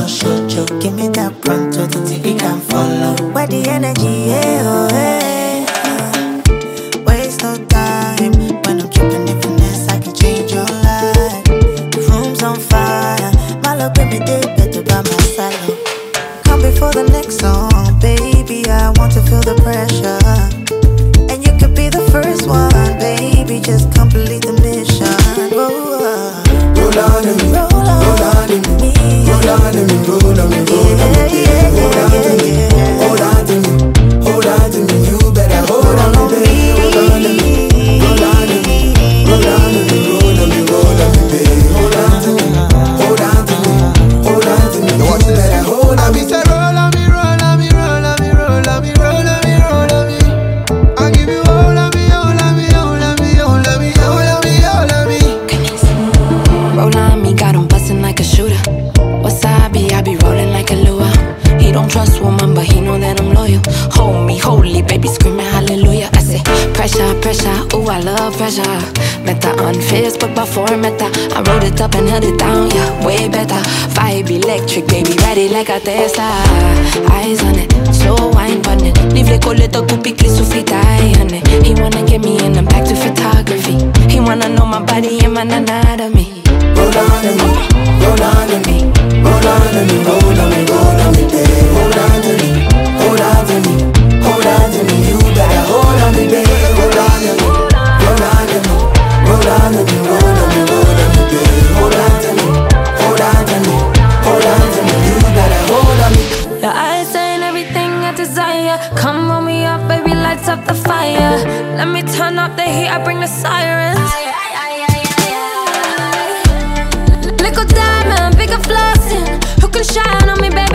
show, show. Give me that pronto, the TV can follow. Where the energy, yeah, oh, hey. Waste no time when I'm keeping it finesse. I can change your life. The room's on fire. My love, baby, they better by my side. Come before the next song, baby. I want to feel the pressure. And you could be the first one, baby. Just complete the mission. Whoa. Roll on to me, roll on to me, roll on to me, roll on me, roll on me, hold on to me, hold on to me, hold on to me. You better hold on to me, hold on to me, roll on to me, roll on to me, roll on me, roll on me, baby. Hold on to me, hold on to me, hold on to me. You better hold on me. Say roll on me, roll on me, roll on me, roll on me, roll on me, roll on me. I give you all of me, all of me, all of me, all of me, all of me, all of me. Roll on me, got him bustin' like a shooter. Wasabi, I be rolling like a lure. He don't trust woman, but he know that I'm loyal. Hold me, holy, baby, screaming hallelujah. I say, pressure, pressure, ooh, I love pressure. Met her on Facebook before I met her. I wrote it up and held it down, yeah, way better. Vibe electric, baby, ready like a Tesla. Eyes on it, slow wine on it. Leave le coleto quickly, so fit eye on it. He wanna get me in and back to photography. He wanna know my body and my anatomy. Roll on to me, roll on to me, roll on to me, roll on me, roll on me, babe. Hold on to me, hold on to me, hold on to me. You better hold on me, babe. Hold on to me, roll on to me, roll on to me, roll on me, roll on me, babe. Hold on to me, hold on to me, hold on to me. You better hold on me. Your eyes saying everything I desire. Come roll me up, baby, lights up the fire. Let me turn up the heat, I bring the sirens. Little diamond, bigger flossing. Who can shine on me, baby?